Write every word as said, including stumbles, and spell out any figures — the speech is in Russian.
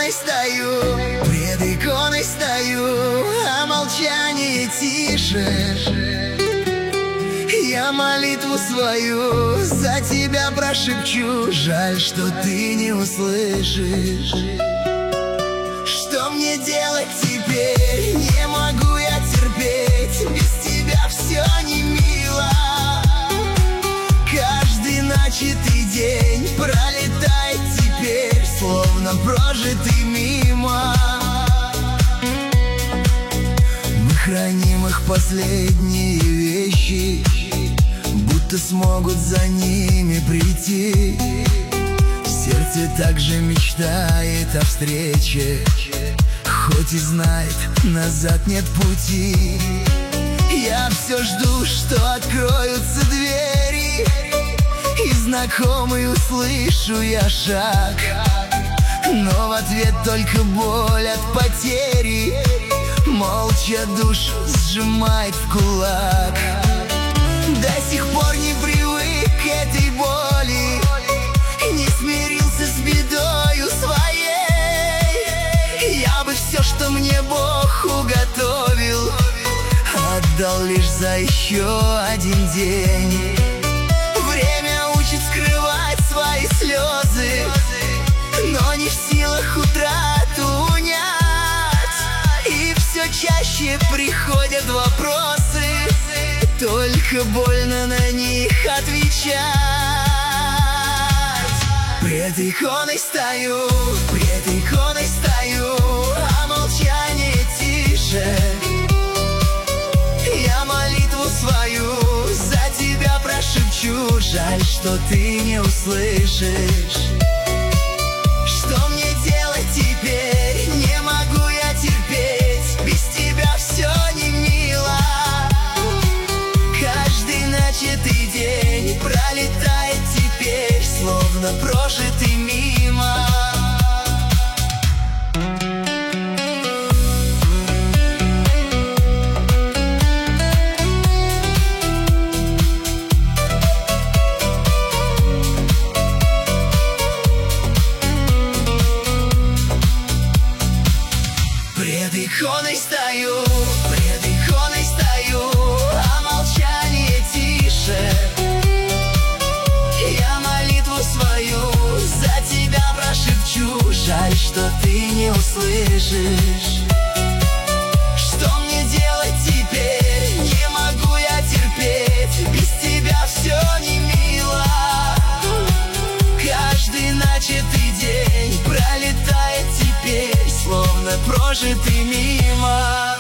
иконой стою, пред иконой стою, а молчание тише. Я молитву свою за тебя прошепчу, жаль, что ты не услышишь. Что мне делать теперь? Не могу я терпеть, без тебя все не мило. Каждый начатый день пролетает теперь, словно прожитый мимо. Мы храним их последние вещи, будто смогут за ними прийти. Сердце также мечтает о встрече, хоть и знает, назад нет пути. Я все жду, что откроются двери, и знакомый услышу я шаг, но в ответ только боль от потери. Молча душу сжимает в кулак. До сих пор не привык к этой боли, не смирился с бедою своей. Я бы все, что мне Бог уготовил, отдал лишь за еще один день. Время учит скрывать свои слезы, но не в силах утрату унять. И все чаще приходят вопросы, только больно на них отвечать. Пред иконой стою, пред иконой стою, а молчание тише. Я молитву свою за тебя прошепчу, жаль, что ты не услышишь. Что мне делать теперь? Не могу я терпеть, без тебя все не мило. Каждый начатый день пролетает теперь, словно прожитый мимо. Пред иконой стою, пред иконой стою, а молчание тише. Я молитву свою за тебя прошепчу, жаль, что ты не услышишь. Что мне делать теперь? Не могу я терпеть, без тебя все не мило. Каждый начатый день пролетает теперь, словно прожитый мимо.